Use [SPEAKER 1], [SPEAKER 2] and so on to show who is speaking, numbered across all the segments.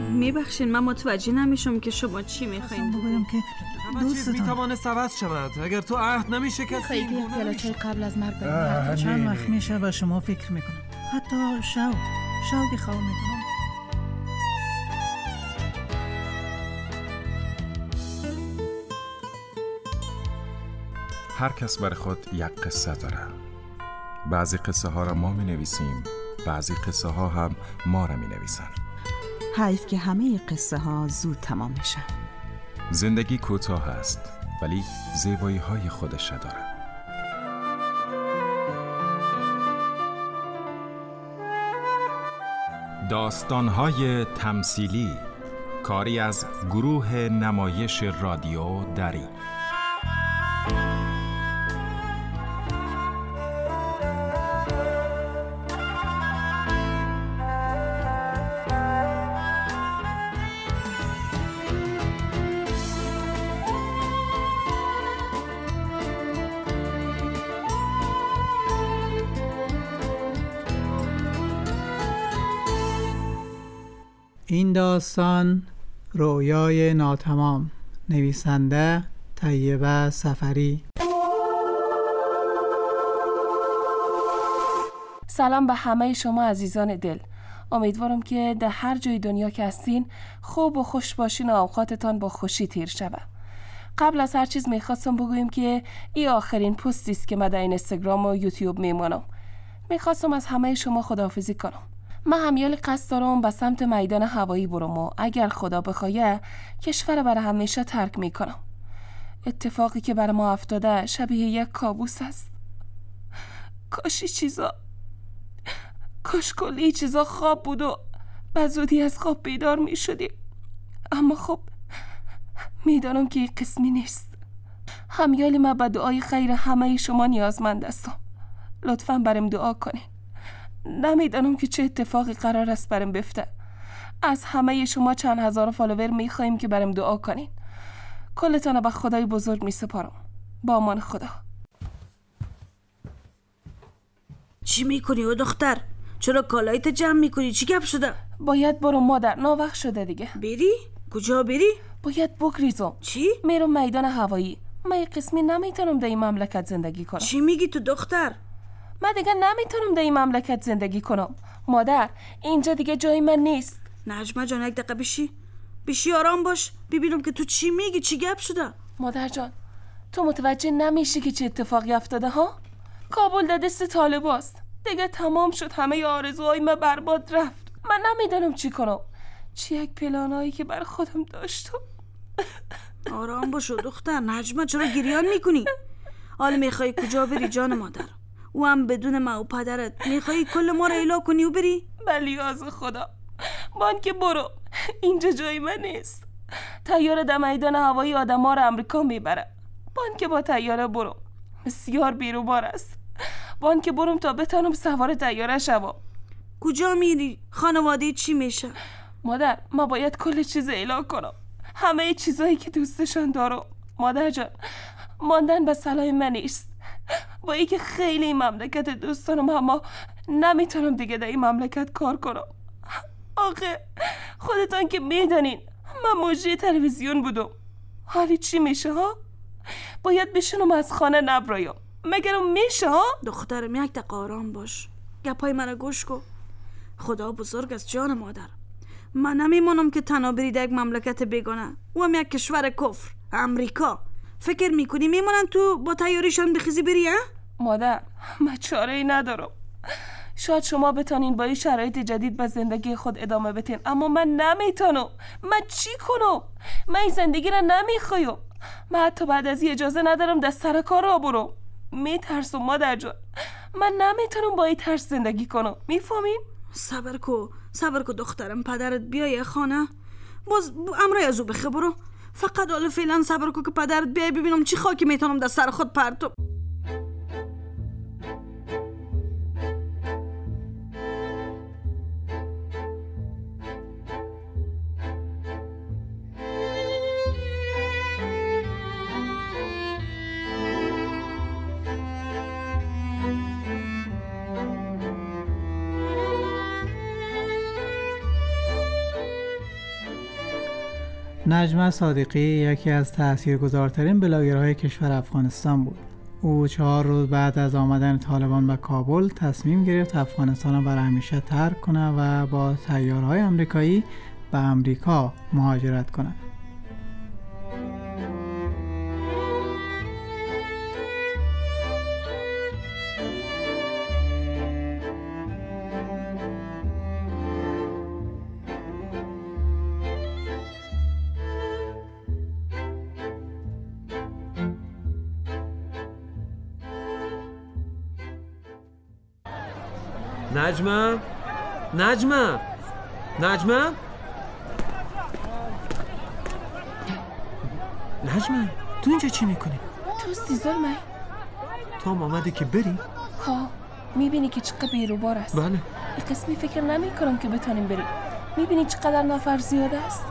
[SPEAKER 1] میبخشین من متوجه نمیشم که شما چی میخواین
[SPEAKER 2] بگویم که
[SPEAKER 3] دوستتان میتوانست عوض شود اگر تو عهد نمیشکستی.
[SPEAKER 4] خیلی پیالا چای قبل از مرگ بریم.
[SPEAKER 2] چند وقت میشه و شما فکر میکنم حتی شوقی خواه میکنم.
[SPEAKER 5] هر کس برای خود یک قصه داره. بعضی قصه ها را ما می نویسیم، بعضی قصه ها هم ما را می نویسن.
[SPEAKER 6] حیف که همه قصه ها زود تمام میشن.
[SPEAKER 5] زندگی کوتاه است ولی زیبایی های خودش داره. داستان های تمثیلی، کاری از گروه نمایش رادیو دری.
[SPEAKER 2] این داستان رویای ناتمام، نویسنده طیبه صفری.
[SPEAKER 4] سلام به همه شما عزیزان دل. امیدوارم که در هر جای دنیا که هستین خوب و خوش باشین و اوقاتتان با خوشی تیر شود. قبل از هر چیز میخواستم بگویم که این آخرین پستی است که من در اینستاگرام و یوتیوب میمونم. میخواستم از همه شما خداحافظی کنم. من همیال قصد دارم به سمت میدان هوایی برم و اگر خدا بخواه کشور برای همیشه ترک میکنم. اتفاقی که برای ما افتاده شبیه یک کابوس است. کاش کلی چیزا خواب بود و به زودی از خواب بیدار میشدیم. اما خب میدانم که این قسمی نیست. همیال من به دعای خیر همه شما نیازمند هستم. لطفاً برام دعا کنین. نمیدانم که چه اتفاقی قرار است برام بیفته. از همه شما چند هزار فالوور میخوایم که برام دعا کنین. کلتان به خدای بزرگ میسپارم. با امان خدا.
[SPEAKER 1] چی میکنی او دختر؟ چرا کالایت جمع میکنی؟ چی گپ شده؟
[SPEAKER 4] باید برم مادر، ناوقت شده دیگه.
[SPEAKER 1] بری؟ کجا بری؟
[SPEAKER 4] باید بگریزم.
[SPEAKER 1] چی؟
[SPEAKER 4] میرم میدان هوایی. من این قسمی نمیتونم در این مملکت زندگی کنم.
[SPEAKER 1] چی میگی تو دختر؟
[SPEAKER 4] من دیگه نمیتونم در این مملکت زندگی کنم. مادر، اینجا دیگه جای من نیست.
[SPEAKER 1] نجمه جان یک دقیقه بشی آرام باش ببینم که تو چی میگی. چی گپ شده؟
[SPEAKER 4] مادر جان، تو متوجه نمیشی که چه اتفاقی افتاده ها؟ کابل در دست طالباست. دیگه تمام شد. همه آرزوهای من برباد رفت. من نمیدونم چی کنم. چی یک پلانایی که بر خودم داشتم.
[SPEAKER 1] آرام باشو دختر. نجمه چرا گریان میکنی؟ حالا میخوای کجا بری جان مادر؟ او هم بدون ما و پدرت میخوای کل ما را ایلا کنی و بری؟
[SPEAKER 4] بلی از خدا. من که برو. اینجا جای من نیست. طیاره در میدان هوایی آدم ها را امریکا میبره. من که با طیاره برو. بسیار بیروبار است. من که برم تا بتانم سوار طیاره شوم.
[SPEAKER 1] کجا میری؟ خانواده چی میشه؟
[SPEAKER 4] مادر، ما باید کل چیز اعلام کنم. همه چیزایی که دوستشان دارم. مادر جان، ماندن به صلاح من نیست. با ای که خیلی این مملکت دوستانم، اما نمیتونم دیگه در این مملکت کار کنم. آخه خودتان که میدانین من مجری تلویزیون بودم. حالی چی میشه ها؟ باید بشونم از خانه نبرایم. مگرم میشه ها؟
[SPEAKER 1] دخترم یک دقیقه آرام باش. گپای مرا گوش کن. خدا بزرگ است جان مادر. من نمیمونم که تنها بری در یک مملکت بیگانه و هم یک کشور کفر، امریکا. فکر میکنی میمونن تو با تیاریشان بخیزی بری ها؟
[SPEAKER 4] مادر، من چاره ای ندارم. شاید شما بتانین با این شرایط جدید به زندگی خود ادامه بدین، اما من نمیتونم. من چی کنم؟ من این زندگی را نمیخوایم. من حتی بعد از این اجازه ندارم دست سر کار را برم. میترسم مادر جان. من نمیتونم با این ترس زندگی کنم. میفهمین؟
[SPEAKER 1] صبر کو دخترم. پدرت بیای خانه باز امرای ازو بخبرو. فقط حالا فعلا صبر کو که پدرت بیای ببینم چی خاکی میتونم دست سر خود پرتم.
[SPEAKER 2] نجمه صادقی یکی از تاثیرگذارترین بلاگرهای کشور افغانستان بود. او 4 روز بعد از آمدن طالبان به کابل تصمیم گرفت افغانستان را برای همیشه ترک کنه و با طیاره‌های آمریکایی به امریکا مهاجرت کنه.
[SPEAKER 3] نجمه تو اینجا چی میکنی؟
[SPEAKER 4] تو سیزل می؟
[SPEAKER 3] تو هم آمده که بری؟
[SPEAKER 4] ها میبینی که چقدر بیروبار است.
[SPEAKER 3] بله.
[SPEAKER 4] این قسمی فکر نمی کنم که بتونیم بریم. میبینی چقدر نفر زیاد است.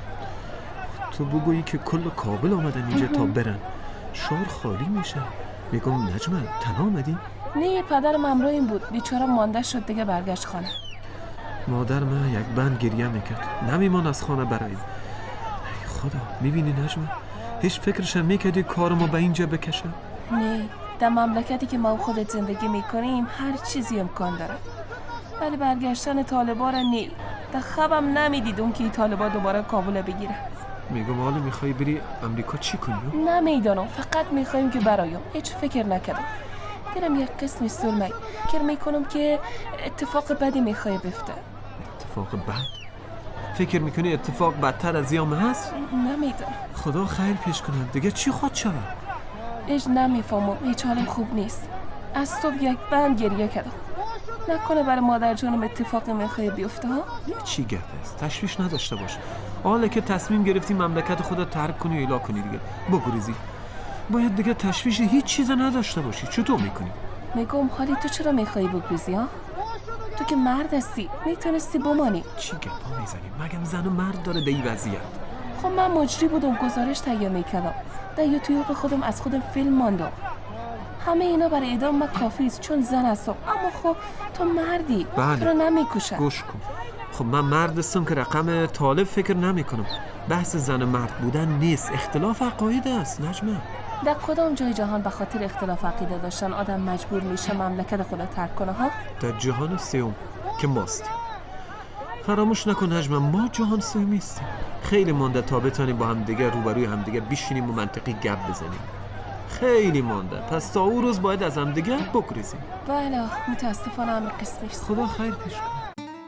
[SPEAKER 3] تو بگویی که کل کابل آمدن اینجا تا برن، شهر خالی میشه. میگم نجمه تنها آمدی؟
[SPEAKER 4] نه، پدرم همراهیم بود. بیچاره مانده شد دیگه برگشت خانه.
[SPEAKER 3] مادر من یک بند گریه میکرد، نمیمان از خانه برایم. ای خدا، میبینی نجمه هیچ فکرش هم میکردی کارمو به اینجا بکشه؟
[SPEAKER 4] نه، در مملکتی که ما خودت زندگی میکنیم هر چیزی امکان داره، ولی برگشتن طالبا را نه. در خوابم نمیدیدم که طالبا دوباره کابل بگیره.
[SPEAKER 3] میگم حالا میخوای بری امریکا چی کنی؟
[SPEAKER 4] نمیدانم، فقط میخوایم که برایم. هیچ فکر نکردم. دیرم یک قسمی سلمی که میکنم که اتفاق بدی میخوای بفته.
[SPEAKER 3] اتفاق بد؟ فکر میکنی اتفاق بدتر از یام هست؟
[SPEAKER 4] نمیدانم.
[SPEAKER 3] خدا خیر پیش کنه. دیگه چی خود شده؟
[SPEAKER 4] هیچ نمیفهمم. هیچ حالم خوب نیست. از صبح یک بند گریه کردم. نکنه برای مادر جانم اتفاقی میخوای بیفته ها؟
[SPEAKER 3] چی گپ است؟ تشویش نداشته باش. حالا که تصمیم گرفتی مملکت خودت ترک کنی و ایلا کنی دیگه بگریزی. باید دیگه تشویش هیچ چیز نداشته باشی. چطور میکنی؟
[SPEAKER 4] میگم حالی تو چرا میخوای بگریزی ها؟ تو که مرد هستی، میتونستی بمانی.
[SPEAKER 3] چی گپا میزنی؟ مگم زن و مرد داره دی وضعیت؟
[SPEAKER 4] خب من مجری بودم، گزارش تهیه میکردم. در یوتیوب خودم از خودم فیلم ماندم. همه اینا برای ادام من کافی است چون زن هستم. اما خب تو مردی.
[SPEAKER 3] بله.
[SPEAKER 4] تو رو نمیکشن.
[SPEAKER 3] گوش کن. خب من مرد هستم که رقم طالب فکر نمی کنم. بحث زن و مرد بودن نیست، اختلاف عقاید است نجمه.
[SPEAKER 4] در کدام جای جهان به خاطر اختلاف عقیده داشتن آدم مجبور میشه مملکت خود ترک کنه ها؟
[SPEAKER 3] در جهان سوم که ماست. فراموش نکن نجمه، ما جهان سومی هستیم. خیلی مونده تا بتونیم با هم دیگه روبروی هم دیگه بشینیم و منطقی گپ بزنیم. خیلی مونده. پس تا اون روز باید از هم دیگه بگریزیم.
[SPEAKER 4] بله، متاسفانه همه قسمی است.
[SPEAKER 3] خدا خیر پیش کنه.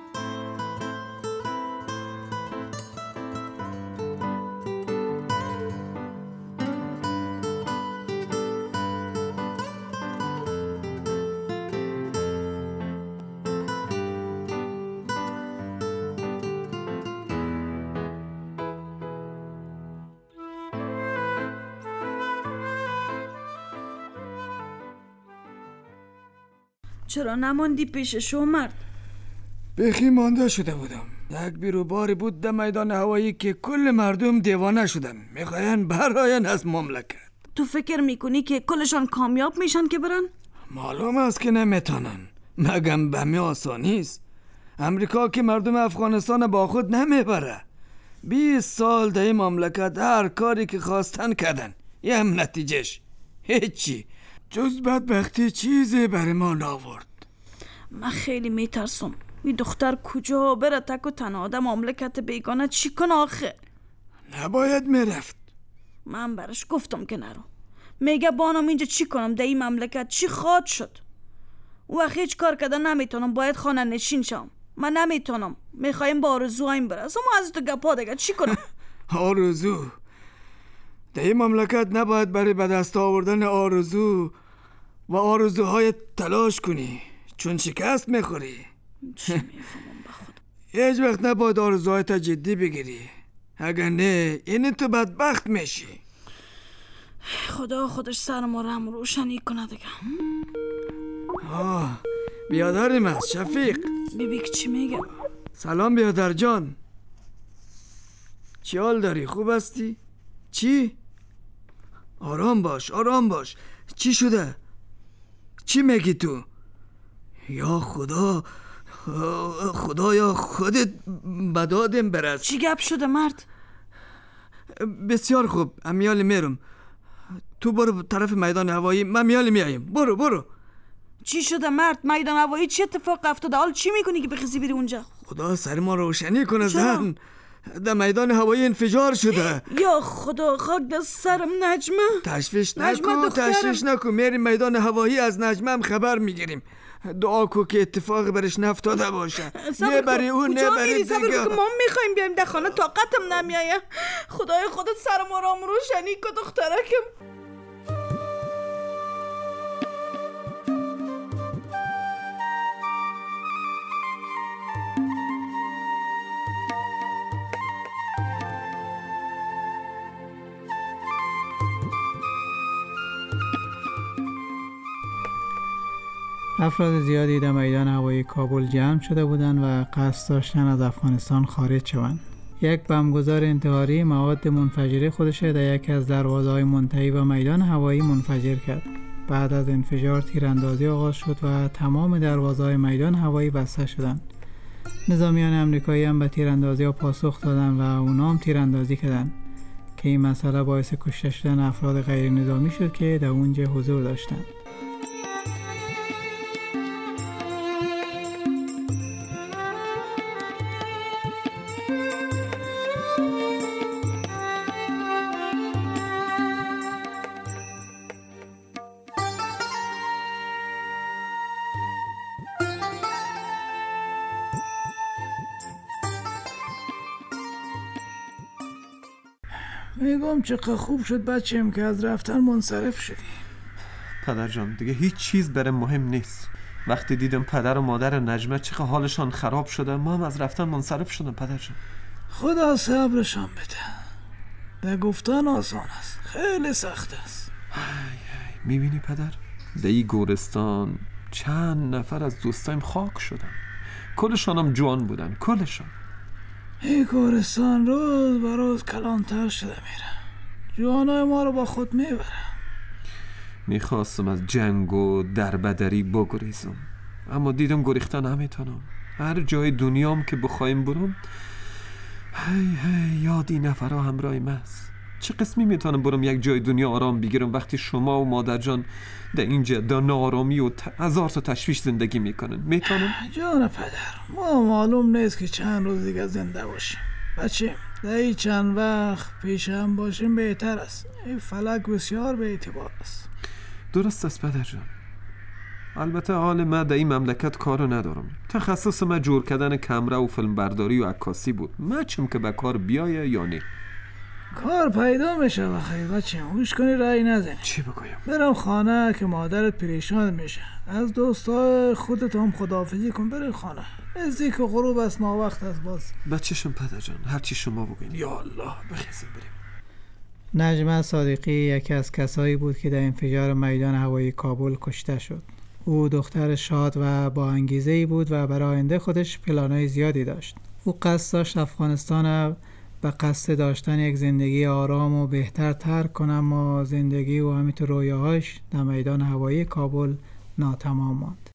[SPEAKER 1] چرا نماندی پیشش مرد؟
[SPEAKER 7] بخی مانده شده بودم. یک بیروباری بود در میدان هوایی که کل مردم دیوانه شدن، میخواین براین از مملکت.
[SPEAKER 1] تو فکر میکنی که کلشان کامیاب میشن که برن؟
[SPEAKER 7] معلوم است که نمیتونن، مگم به می آسانی است. امریکا که مردم افغانستان با خود نمیبره. 20 سال در این مملکت هر کاری که خواستن کردن، یه هم نتیجهش هیچی جز بدبختی چیزی برای ما ناورد.
[SPEAKER 1] من خیلی میترسم این دختر کجا بره تک و تنها در مملکت بیگانه چی کنه آخه؟
[SPEAKER 7] نباید میرفت.
[SPEAKER 1] من برش گفتم که نرو. میگه بانم اینجا چی کنم در این مملکت چی خواد شد؟ او وقت هیچ کار کردن نمیتونم، باید خانه نشین شم. من نمیتونم، میخوایم با آرزوهایم برسم و از تو گپا دیگه چی کنم؟
[SPEAKER 7] آرزو؟ در این مملکت نباید برای به دست آوردن آرزو و آرزوهای تلاش کنی، چون شکست میخوری.
[SPEAKER 1] چی میفهمم به خود؟
[SPEAKER 7] هیچ وقت نباید آرزوهای تا جدی بگیری، اگر نه این تو بدبخت میشی.
[SPEAKER 1] خدا خودش سر ما رو هم روشنی کنه دیگه.
[SPEAKER 7] بیادرم است شفیق.
[SPEAKER 1] بیبی که چی میگه؟
[SPEAKER 7] سلام بیادر جان، چی حال داری؟ خوب هستی؟ چی؟ آرام باش آرام باش. چی شده؟ چی میگی تو؟ یا خدا، خدایا خودت بدادم برس.
[SPEAKER 1] چی گپ شده مرد؟
[SPEAKER 7] بسیار خوب، امیال میرم. تو برو طرف میدان هوایی، من میال میایم. برو.
[SPEAKER 1] چی شده مرد؟ میدان هوایی چه اتفاق افتاده؟ حال چی میکنی که بخیزی بری اونجا؟
[SPEAKER 7] خدا سر ما روشنی کنه زن. در میدان هوایی انفجار شده.
[SPEAKER 1] یا خدا، خاک در سرم. نجمه
[SPEAKER 7] تشویش نکو. میریم میدان هوایی، از نجمه هم خبر میگیریم. دعا کو که اتفاق برش نفتاده باشه. نه برای اون نه برای دیگه.
[SPEAKER 1] ما میخوایم بیایم در خانه، طاقتم نمیایه. خدای خودت سر ما را روشنی که دخترکم.
[SPEAKER 2] افراد زیادی در میدان هوایی کابل جمع شده بودند و قصد داشتن از افغانستان خارج شوند. یک بمبگذار انتحاری مواد منفجره خودش در یکی از دروازه‌های منتهی به میدان هوایی منفجر کرد. بعد از انفجار تیراندازی آغاز شد و تمام دروازه‌های میدان هوایی بسته شدند. نظامیان آمریکایی هم به تیراندازی‌ها پاسخ دادند و اونا هم تیراندازی کردند که این مسئله باعث کشته شدن افراد غیر نظامی شد که در اونجا حضور داشتند. میگم چقدر خوب شد بچه‌م که از رفتن منصرف شدی.
[SPEAKER 3] پدر جان دیگه هیچ چیز برام مهم نیست. وقتی دیدم پدر و مادر نجمه چقدر حالشان خراب شده، ما هم از رفتن منصرف شدم. پدر جان
[SPEAKER 2] خدا صبرشان بده. در گفتن آسان است، خیلی سخت است.
[SPEAKER 3] میبینی پدر، در این گورستان چند نفر از دوستایم خاک شدن. کلشان هم جوان بودن، کلشان.
[SPEAKER 2] این گورستان روز به روز کلانتر شده میره. جوانای ما رو با خود میبره.
[SPEAKER 3] میخواستم از جنگ و دربدری بگریزم، اما دیدم گریختن نمیتونم. هر جای دنیام که بخوایم برم، یاد این نفرها همراهیم است. چه قسمی میتونم برم یک جای دنیا آرام بگیرم وقتی شما و مادر جان در اینجا در ناآرامی و هزار تا تشویش زندگی میکنن؟ میتونم؟
[SPEAKER 2] جان پدر، ما معلوم نیست که چند روز دیگه زنده باشیم. بچه در این چند وقت پیش هم باشیم بهتر است. این فلک بسیار به اعتبار است.
[SPEAKER 3] درست است پدر جان. البته حال من در این مملکت کارو ندارم. تخصص من جور کردن کمره و فیلم برداری و عکاسی بود. من چم که به کار بیایه یا نه؟
[SPEAKER 2] کار پیدا میشه بخیر بچه. هوش کنی رای نزنی.
[SPEAKER 3] چی بگویم؟
[SPEAKER 2] برم خانه که مادرت پریشان میشه. از دوستای خودت هم خداحافظی کن. بریم خانه. نزدیک غروب است، ما وقت است باز.
[SPEAKER 3] بچه‌شون پدر جان، هر چی شما بگین. یا الله، بخیزیم بریم.
[SPEAKER 2] نجمه صادقی یکی از کسایی بود که در انفجار میدان هوایی کابل کشته شد. او دختر شاد و با انگیزه‌ای بود و برای آینده خودش پلان‌های زیادی داشت. او قصد داشت افغانستان به قصد داشتن یک زندگی آرام و بهتر ترک کنه، اما زندگی و همینطور رویاهاش در میدان هوایی کابل ناتمام ماند.